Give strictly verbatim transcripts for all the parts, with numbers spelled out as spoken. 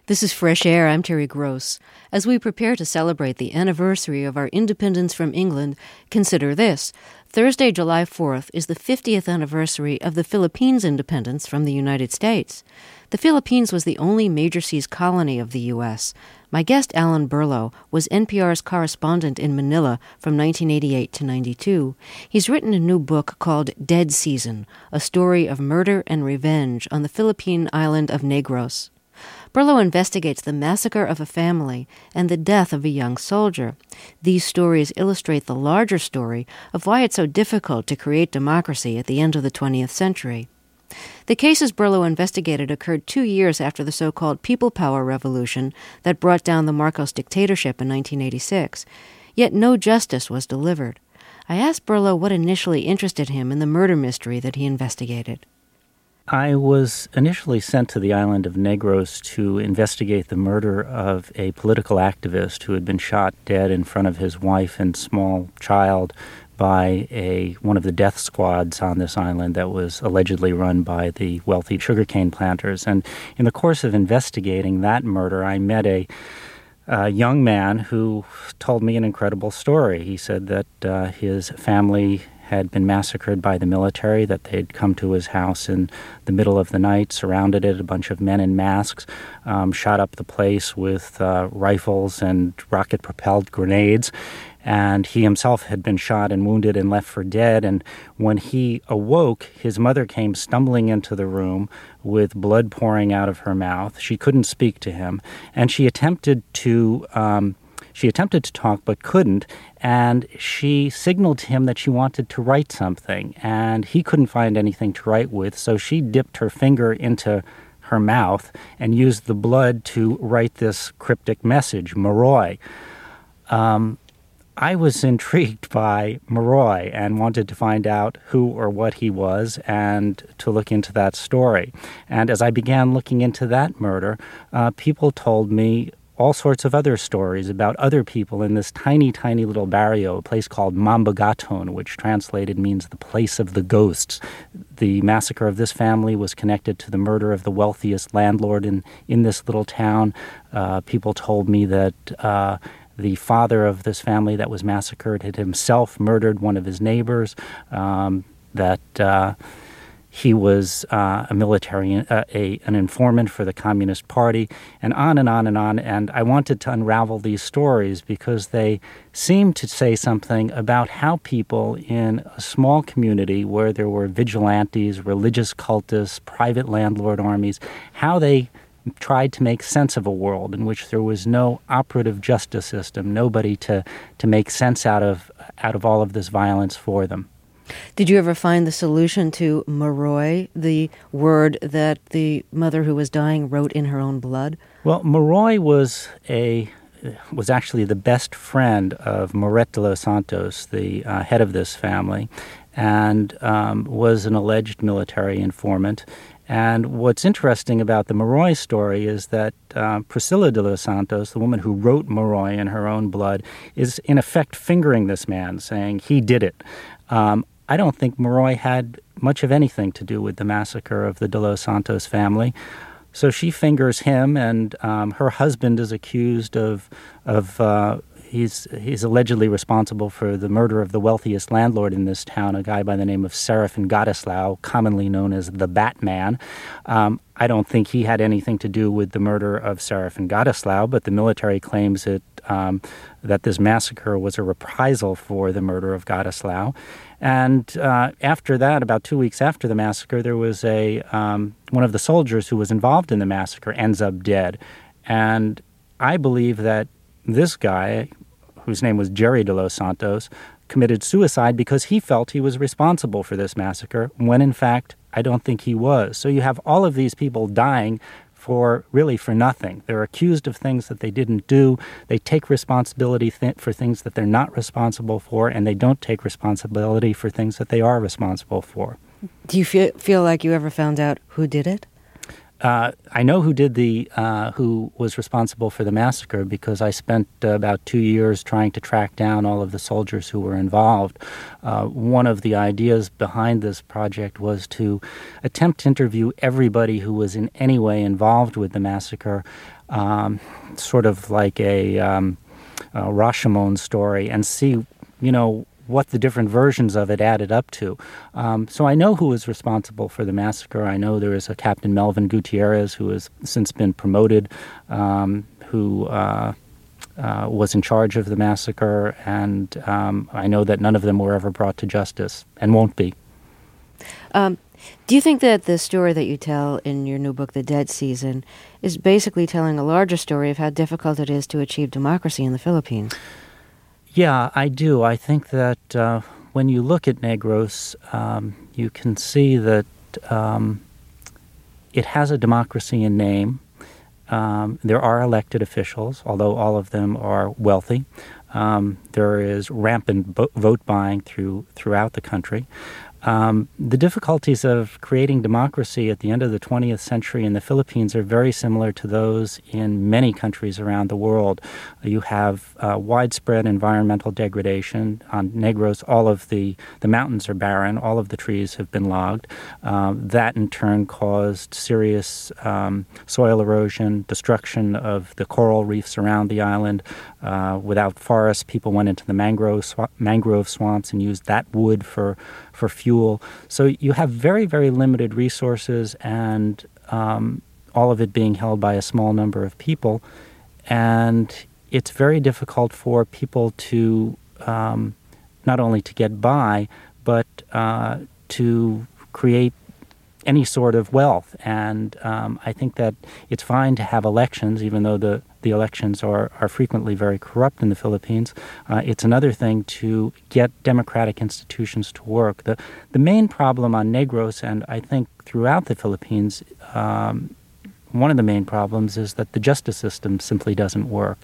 This is Fresh Air. I'm Terry Gross. As we prepare to celebrate the anniversary of our independence from England, consider this. Thursday, July fourth, is the fiftieth anniversary of the Philippines' independence from the United States. The Philippines was the only major seas colony of the U S. My guest, Alan Berlow, was N P R's correspondent in Manila from nineteen eighty-eight to ninety-two. He's written a new book called Dead Season, a story of murder and revenge on the Philippine island of Negros. Berlow investigates the massacre of a family and the death of a young soldier. These stories illustrate the larger story of why it's so difficult to create democracy at the end of the twentieth century. The cases Berlow investigated occurred two years after the so-called People Power Revolution that brought down the Marcos dictatorship in nineteen eighty-six. Yet no justice was delivered. I asked Berlow what initially interested him in the murder mystery that he investigated. I was initially sent to the island of Negros to investigate the murder of a political activist who had been shot dead in front of his wife and small child by a one of the death squads on this island that was allegedly run by the wealthy sugarcane planters. And in the course of investigating that murder, I met a a young man who told me an incredible story. He said that uh, his family had been massacred by the military, that they'd come to his house in the middle of the night, surrounded it, a bunch of men in masks, um, shot up the place with uh, rifles and rocket-propelled grenades, and he himself had been shot and wounded and left for dead. And when he awoke, his mother came stumbling into the room with blood pouring out of her mouth. She couldn't speak to him, and she attempted to um, She attempted to talk but couldn't, and she signaled to him that she wanted to write something, and he couldn't find anything to write with, so she dipped her finger into her mouth and used the blood to write this cryptic message, Moroi. Um, I was intrigued by Moroi and wanted to find out who or what he was and to look into that story. And as I began looking into that murder, uh, people told me all sorts of other stories about other people in this tiny, tiny little barrio, a place called Mambagaton, which translated means the place of the ghosts. The massacre of this family was connected to the murder of the wealthiest landlord in, in this little town. Uh, people told me that uh, the father of this family that was massacred had himself murdered one of his neighbors, um, that Uh, He was uh, a military, uh, a an informant for the Communist Party, and on and on and on. And I wanted to unravel these stories because they seem to say something about how people in a small community where there were vigilantes, religious cultists, private landlord armies, how they tried to make sense of a world in which there was no operative justice system, nobody to, to make sense out of out of all of this violence for them. Did you ever find the solution to Moroi, the word that the mother who was dying wrote in her own blood? Well, Moroi was a was actually the best friend of Moret de los Santos, the uh, head of this family, and um, was an alleged military informant. And what's interesting about the Moroi story is that uh, Priscilla de los Santos, the woman who wrote Moroi in her own blood, is in effect fingering this man, saying he did it. Um, I don't think Moroi had much of anything to do with the massacre of the de los Santos family. So she fingers him, and um, her husband is accused of, of uh, he's he's allegedly responsible for the murder of the wealthiest landlord in this town, a guy by the name of Serafin Gadislao, commonly known as the Batman. Um, I don't think he had anything to do with the murder of Serafin Gadislao, but the military claims it um, that this massacre was a reprisal for the murder of Gadislao. And uh, after that, about two weeks after the massacre, there was a um, one of the soldiers who was involved in the massacre ends up dead. And I believe that this guy, whose name was Jerry de los Santos, committed suicide because he felt he was responsible for this massacre, when in fact, I don't think he was. So you have all of these people dying for really for nothing. They're accused of things that they didn't do. They take responsibility th- for things that they're not responsible for, and they don't take responsibility for things that they are responsible for. Do you feel, feel like you ever found out who did it? Uh, I know who did the uh, who was responsible for the massacre because I spent uh, about two years trying to track down all of the soldiers who were involved. Uh, one of the ideas behind this project was to attempt to interview everybody who was in any way involved with the massacre, um, sort of like a, um, a Rashomon story, and see, you know, what the different versions of it added up to. Um, so I know who was responsible for the massacre. I know there is a Captain Melvin Gutierrez who has since been promoted, um, who uh, uh, was in charge of the massacre, and um, I know that none of them were ever brought to justice and won't be. Um, do you think that the story that you tell in your new book, The Dead Season, is basically telling a larger story of how difficult it is to achieve democracy in the Philippines? Yeah, I do. I think that uh, when you look at Negros, um, you can see that um, it has a democracy in name. Um, there are elected officials, although all of them are wealthy. Um, there is rampant bo- vote buying through throughout the country. Um, the difficulties of creating democracy at the end of the twentieth century in the Philippines are very similar to those in many countries around the world. You have uh, widespread environmental degradation. On Negros, all of the, the mountains are barren. All of the trees have been logged. Um, that, in turn, caused serious um, soil erosion, destruction of the coral reefs around the island. Uh, without forests, people went into the mangrove, sw- mangrove swamps and used that wood for for fuel. So you have very, very limited resources, and um, all of it being held by a small number of people. And it's very difficult for people to um, not only to get by, but uh, to create any sort of wealth. And um, I think that it's fine to have elections, even though the, the elections are, are frequently very corrupt in the Philippines. Uh, it's another thing to get democratic institutions to work. The, the main problem on Negros, and I think throughout the Philippines, um, one of the main problems is that the justice system simply doesn't work.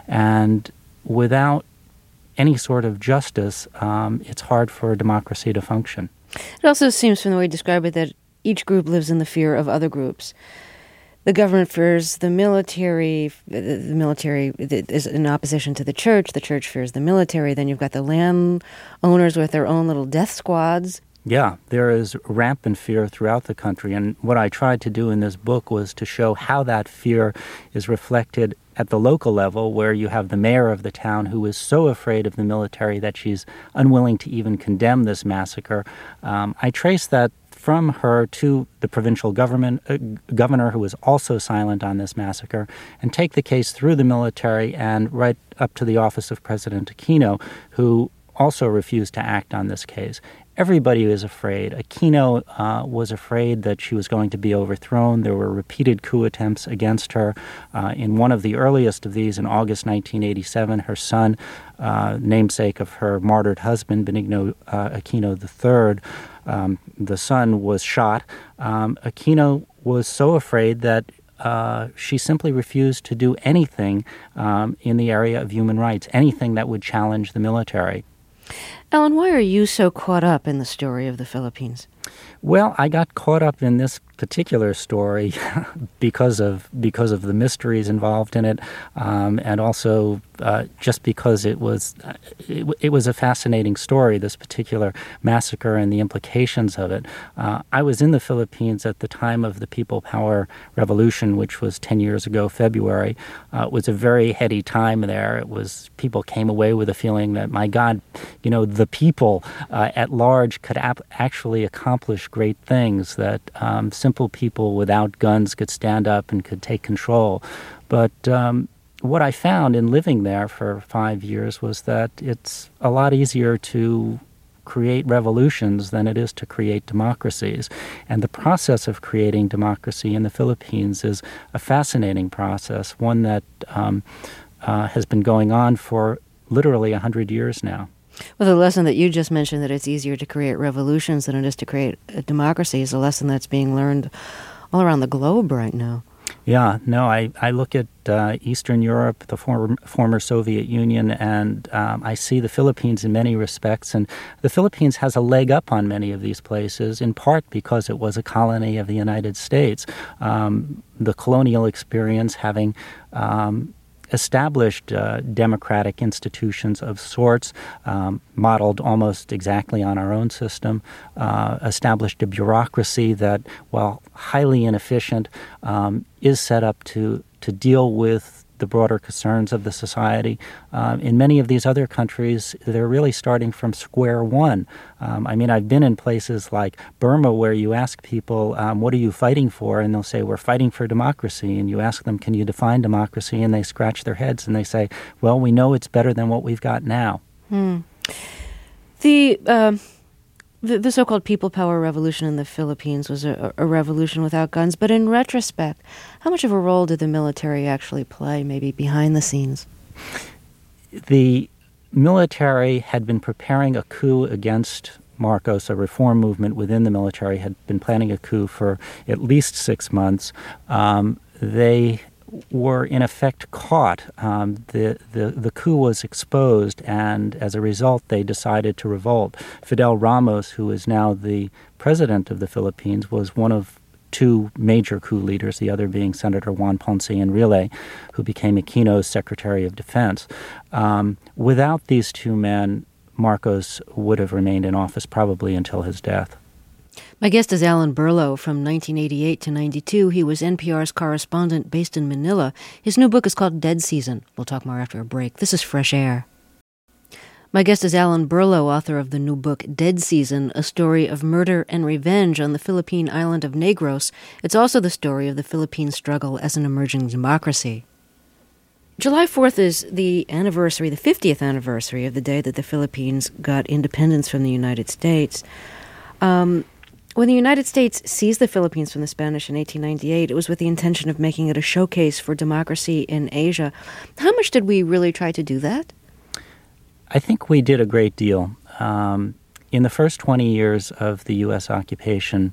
And without any sort of justice, um, it's hard for a democracy to function. It also seems from the way you describe it that each group lives in the fear of other groups. The government fears the military, the military is in opposition to the church, the church fears the military, then you've got the landowners with their own little death squads. Yeah, there is rampant fear throughout the country, and what I tried to do in this book was to show how that fear is reflected at the local level, where you have the mayor of the town who is so afraid of the military that she's unwilling to even condemn this massacre. Um, I trace that from her to the provincial government uh, governor, who was also silent on this massacre, and take the case through the military and right up to the office of President Aquino, who also refused to act on this case. Everybody was afraid. Aquino uh, was afraid that she was going to be overthrown. There were repeated coup attempts against her. Uh, in one of the earliest of these, in August nineteen eighty-seven, her son, uh, namesake of her martyred husband, Benigno uh, Aquino the third, um, the son was shot. Um, Aquino was so afraid that Uh, she simply refused to do anything um, in the area of human rights, anything that would challenge the military. Alan, why are you so caught up in the story of the Philippines? Well, I got caught up in this particular story because of because of the mysteries involved in it, um, and also uh, just because it was uh, it, it was a fascinating story. This particular massacre and the implications of it. Uh, I was in the Philippines at the time of the People Power Revolution, which was ten years ago, February. Uh, it was a very heady time there. It was people came away with a feeling that, my God, you know, the people uh, at large could ap- actually accomplish great things, that um, simple people without guns could stand up and could take control. But um, what I found in living there for five years was that it's a lot easier to create revolutions than it is to create democracies. And the process of creating democracy in the Philippines is a fascinating process, one that um, uh, has been going on for literally one hundred years now. Well, the lesson that you just mentioned, that it's easier to create revolutions than it is to create a democracy, is a lesson that's being learned all around the globe right now. Yeah, no, I, I look at uh, Eastern Europe, the former, former Soviet Union, and um, I see the Philippines in many respects. And the Philippines has a leg up on many of these places, in part because it was a colony of the United States. Um, the colonial experience having um, established uh, democratic institutions of sorts, um, modeled almost exactly on our own system, uh, established a bureaucracy that, while highly inefficient, um, is set up to, to deal with the broader concerns of the society. Um, in many of these other countries, they're really starting from square one. Um, I mean, I've been in places like Burma where you ask people, um, what are you fighting for? And they'll say, we're fighting for democracy. And you ask them, can you define democracy? And they scratch their heads and they say, well, we know it's better than what we've got now. Hmm. The... Uh... The, the so-called people power revolution in the Philippines was a, a revolution without guns, but in retrospect, how much of a role did the military actually play, maybe behind the scenes? The military had been preparing a coup against Marcos. A reform movement within the military had been planning a coup for at least six months. Um, they were in effect caught. Um, the, the, the coup was exposed, and as a result, they decided to revolt. Fidel Ramos, who is now the president of the Philippines, was one of two major coup leaders, the other being Senator Juan Ponce Enrile, who became Aquino's Secretary of Defense. Um, without these two men, Marcos would have remained in office probably until his death. My guest is Alan Berlow. From nineteen eighty-eight to ninety-two, he was N P R's correspondent based in Manila. His new book is called Dead Season. We'll talk more after a break. This is Fresh Air. My guest is Alan Berlow, author of the new book Dead Season, a story of murder and revenge on the Philippine island of Negros. It's also the story of the Philippine struggle as an emerging democracy. July fourth is the anniversary, the fiftieth anniversary of the day that the Philippines got independence from the United States. Um... When the United States seized the Philippines from the Spanish in eighteen ninety-eight, it was with the intention of making it a showcase for democracy in Asia. How much did we really try to do that? I think we did a great deal. Um, in the first twenty years of the U S occupation,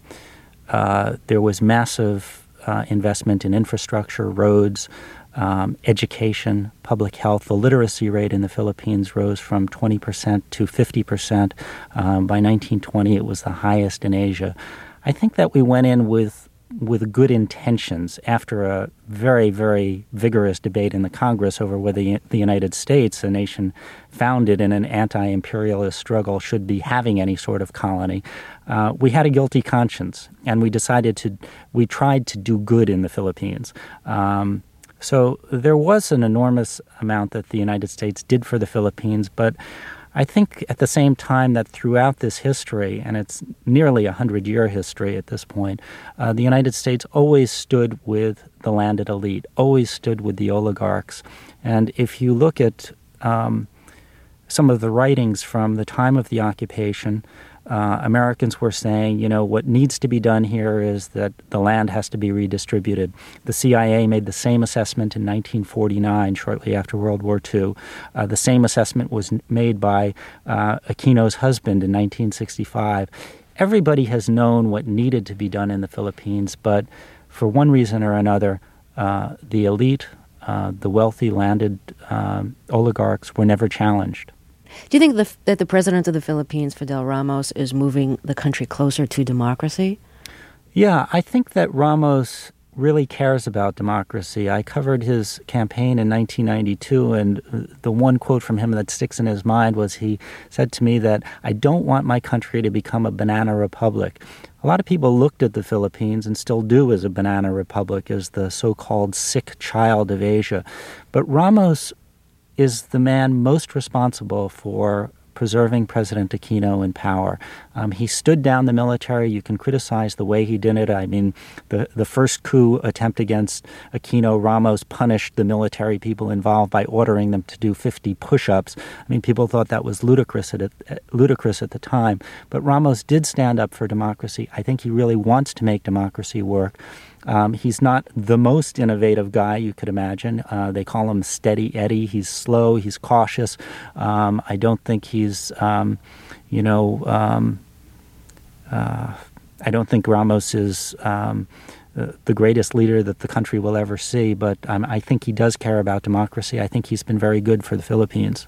uh, there was massive uh, investment in infrastructure, roads, Um, education, public health. The literacy rate in the Philippines rose from twenty percent to fifty percent. Um, by nineteen twenty, it was the highest in Asia. I think that we went in with with good intentions after a very, very vigorous debate in the Congress over whether the United States, a nation founded in an anti-imperialist struggle, should be having any sort of colony. Uh, we had a guilty conscience, and we decided to, we tried to do good in the Philippines. Um, So there was an enormous amount that the United States did for the Philippines, but I think at the same time that throughout this history, and it's nearly a hundred-year history at this point, uh, the United States always stood with the landed elite, always stood with the oligarchs. And if you look at um, some of the writings from the time of the occupation, Uh, Americans were saying, you know, what needs to be done here is that the land has to be redistributed. The C I A made the same assessment in nineteen forty-nine, shortly after World War Two. Uh, the same assessment was made by uh, Aquino's husband in nineteen sixty-five. Everybody has known what needed to be done in the Philippines, but for one reason or another, uh, the elite, uh, the wealthy landed um, oligarchs were never challenged. Do you think the, that the president of the Philippines, Fidel Ramos, is moving the country closer to democracy? Yeah, I think that Ramos really cares about democracy. I covered his campaign in nineteen ninety-two, and the one quote from him that sticks in his mind was he said to me that, I don't want my country to become a banana republic. A lot of people looked at the Philippines, and still do, as a banana republic, as the so-called sick child of Asia. But Ramos is the man most responsible for preserving President Aquino in power. Um, he stood down the military. You can criticize the way he did it. I mean, the, the first coup attempt against Aquino, Ramos punished the military people involved by ordering them to do fifty push-ups. I mean, people thought that was ludicrous at, it, ludicrous at the time. But Ramos did stand up for democracy. I think he really wants to make democracy work. Um, he's not the most innovative guy you could imagine. Uh, they call him Steady Eddie. He's slow. He's cautious. Um, I don't think he's, um, you know, um, uh, I don't think Ramos is um, uh, the greatest leader that the country will ever see, but um, I think he does care about democracy. I think he's been very good for the Philippines.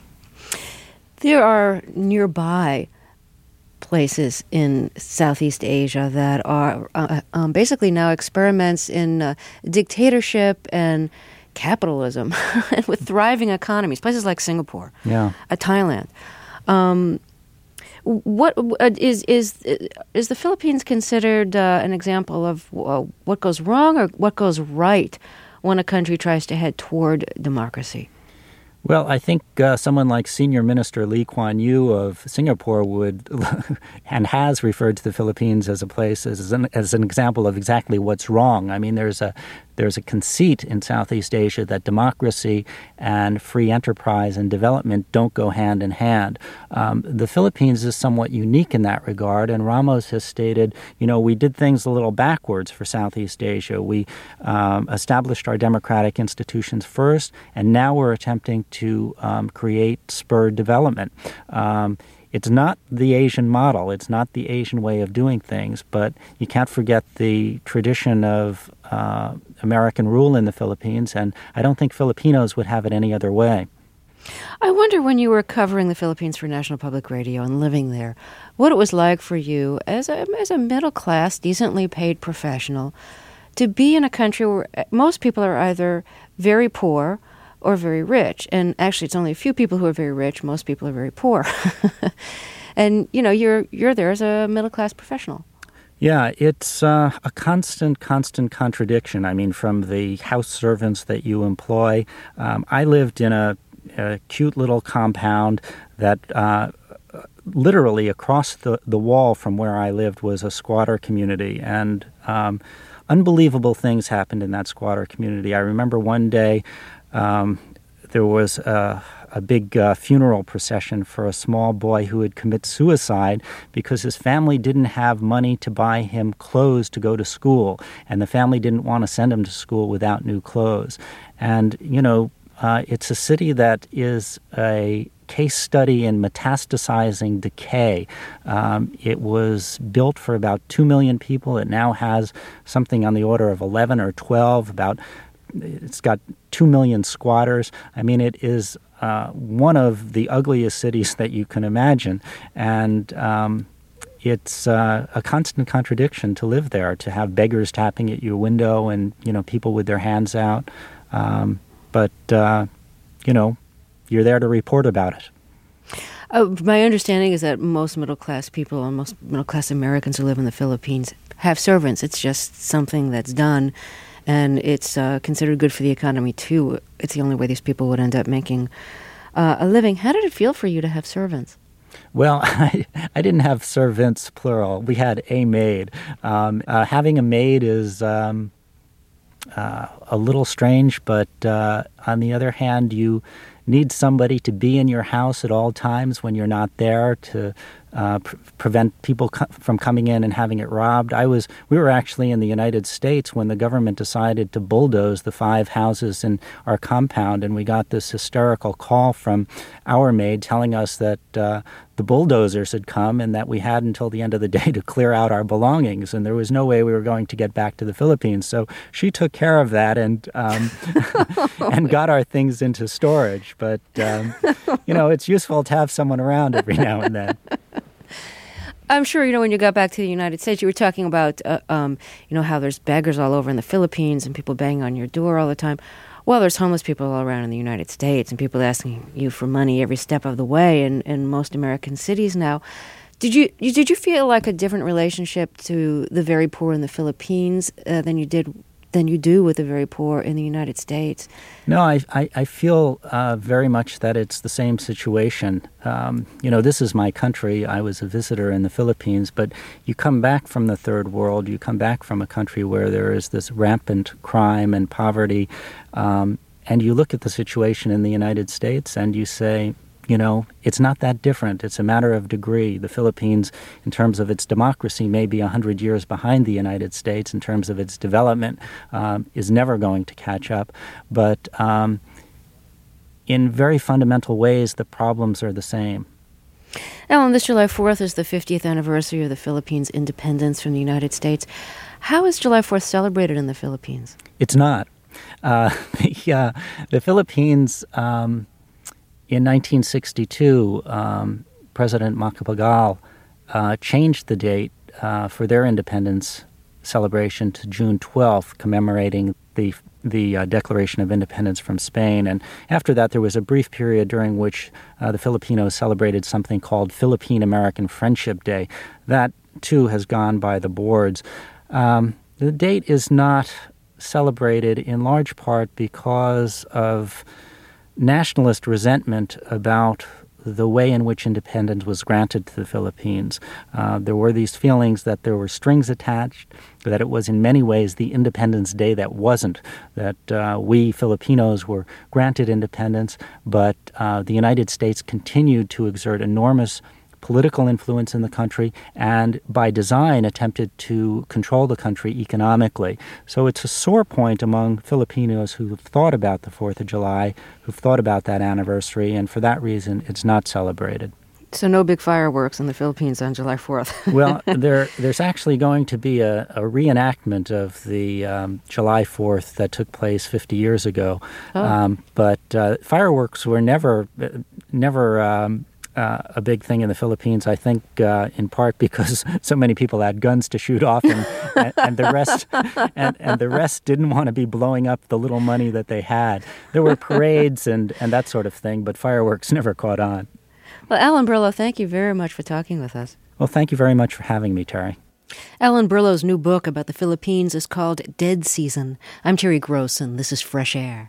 There are nearby places in Southeast Asia that are uh, um, basically now experiments in uh, dictatorship and capitalism with thriving economies, places like Singapore, yeah. uh, Thailand. Um, what uh, is is is the Philippines considered uh, an example of uh, what goes wrong or what goes right when a country tries to head toward democracy? Well, I think uh, someone like Senior Minister Lee Kuan Yew of Singapore would and has referred to the Philippines as a place as an, as an example of exactly what's wrong. I mean, there's a there's a conceit in Southeast Asia that democracy and free enterprise and development don't go hand in hand. Um, the Philippines is somewhat unique in that regard, and Ramos has stated, you know, we did things a little backwards for Southeast Asia. We um, established our democratic institutions first, and now we're attempting to um, create spurred development. Um, It's not the Asian model. It's not the Asian way of doing things, but you can't forget the tradition of uh, American rule in the Philippines, and I don't think Filipinos would have it any other way. I wonder, when you were covering the Philippines for National Public Radio and living there, what it was like for you as a, as a middle-class, decently paid professional to be in a country where most people are either very poor or very rich. And actually, it's only a few people who are very rich. Most people are very poor. And, you know, you're you're there as a middle-class professional. Yeah, it's uh, a constant, constant contradiction. I mean, from the house servants that you employ. Um, I lived in a, a cute little compound that uh, literally across the, the wall from where I lived was a squatter community. And um, unbelievable things happened in that squatter community. I remember one day, Um, there was a, a big uh, funeral procession for a small boy who had committed suicide because his family didn't have money to buy him clothes to go to school, and the family didn't want to send him to school without new clothes. And, you know, uh, it's a city that is a case study in metastasizing decay. Um, it was built for about two million people. It now has something on the order of eleven or twelve, about It's got two million squatters. I mean, it is uh, one of the ugliest cities that you can imagine. And um, it's uh, a constant contradiction to live there, to have beggars tapping at your window and, you know, people with their hands out. Um, but, uh, you know, you're there to report about it. Uh, my understanding is that most middle-class people and most middle-class Americans who live in the Philippines have servants. It's just something that's done. And it's uh, considered good for the economy, too. It's the only way these people would end up making uh, a living. How did it feel for you to have servants? Well, I, I didn't have servants, plural. We had a maid. Um, uh, having a maid is um, uh, a little strange, but uh, on the other hand, you need somebody to be in your house at all times when you're not there to uh, pr- prevent people co- from coming in and having it robbed. I was, we were actually in the United States when the government decided to bulldoze the five houses in our compound, and we got this hysterical call from our maid telling us that uh, the bulldozers had come and that we had until the end of the day to clear out our belongings, and there was no way we were going to get back to the Philippines. So she took care of that and um, and got our things into storage. But, um, you know, it's useful to have someone around every now and then. I'm sure, you know, when you got back to the United States, you were talking about, uh, um, you know, how there's beggars all over in the Philippines and people banging on your door all the time. Well, there's homeless people all around in the United States and people asking you for money every step of the way in, in most American cities now. Did you did you feel like a different relationship to the very poor in the Philippines uh, than you did than you do with the very poor in the United States? No, I I, I feel uh, very much that it's the same situation. Um, you know, this is my country. I was a visitor in the Philippines, but you come back from the third world. You come back from a country where there is this rampant crime and poverty, um, and you look at the situation in the United States and you say, you know, it's not that different. It's a matter of degree. The Philippines, in terms of its democracy, may be one hundred years behind the United States in terms of its development, um, is never going to catch up. But um, in very fundamental ways, the problems are the same. Alan, this July fourth is the fiftieth anniversary of the Philippines' independence from the United States. How is July fourth celebrated in the Philippines? It's not. Uh, the, uh, the Philippines, um, in nineteen sixty-two, um, President Macapagal uh, changed the date uh, for their independence celebration to June twelfth, commemorating the the uh, Declaration of Independence from Spain. And after that, there was a brief period during which uh, the Filipinos celebrated something called Philippine-American Friendship Day. That, too, has gone by the boards. Um, the date is not celebrated in large part because of nationalist resentment about the way in which independence was granted to the Philippines. Uh, there were these feelings that there were strings attached, that it was in many ways the Independence Day that wasn't, that uh, we Filipinos were granted independence, but uh, the United States continued to exert enormous political influence in the country and by design attempted to control the country economically. So it's a sore point among Filipinos who've thought about the fourth of July, who've thought about that anniversary, and for that reason it's not celebrated. So no big fireworks in the Philippines on July fourth. Well, there, there's actually going to be a, a reenactment of the um, July fourth that took place fifty years ago. Oh. Um, but uh, fireworks were never, never um, uh, a big thing in the Philippines, I think uh, in part because so many people had guns to shoot off and, and, and the rest and, and the rest didn't want to be blowing up the little money that they had. There were parades and, and that sort of thing, but fireworks never caught on. Well, Alan Berlow, thank you very much for talking with us. Well, thank you very much for having me, Terry. Alan Berlow's new book about the Philippines is called Dead Season. I'm Terry Gross, and this is Fresh Air.